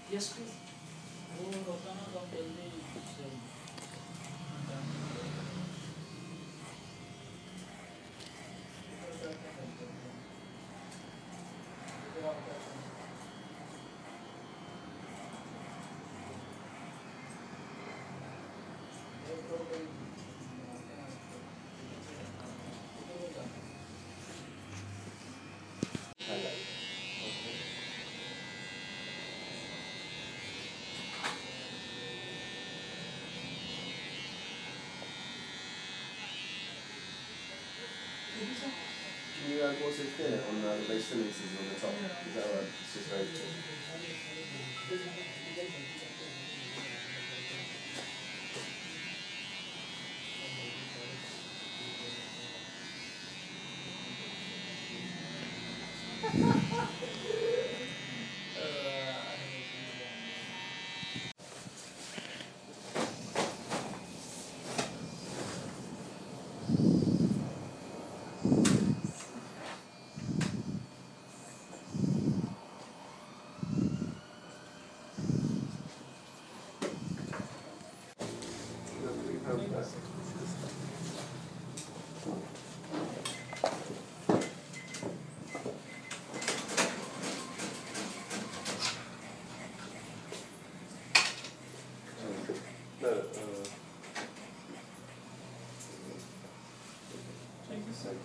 Yes, please. वो होता ना तो हम जल्दी से Can you also thin it on the base fillings on the top? Is that right? It's just very thin. No, Thank you, sir.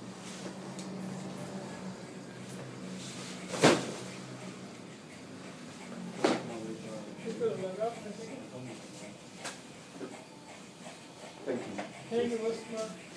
thank you. Thank you, Osman.